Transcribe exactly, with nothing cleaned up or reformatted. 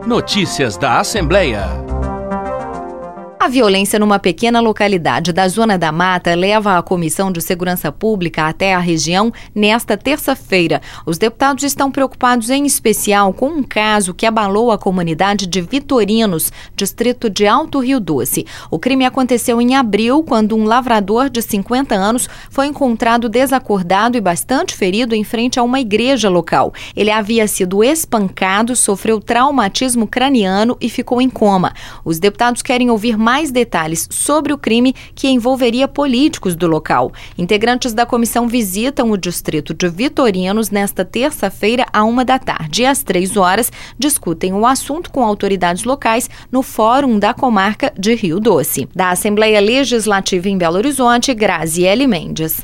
Notícias da Assembleia. A violência numa pequena localidade da Zona da Mata leva a Comissão de Segurança Pública até a região nesta terça-feira. Os deputados estão preocupados em especial com um caso que abalou a comunidade de Vitorinos, distrito de Alto Rio Doce. O crime aconteceu em abril, quando um lavrador de cinquenta anos foi encontrado desacordado e bastante ferido em frente a uma igreja local. Ele havia sido espancado, sofreu traumatismo craniano e ficou em coma. Os deputados querem ouvir mais mais detalhes sobre o crime que envolveria políticos do local. Integrantes da comissão visitam o distrito de Vitorinos nesta terça-feira, à uma da tarde. E às três horas, discutem o assunto com autoridades locais no Fórum da Comarca de Rio Doce. Da Assembleia Legislativa em Belo Horizonte, Graziele Mendes.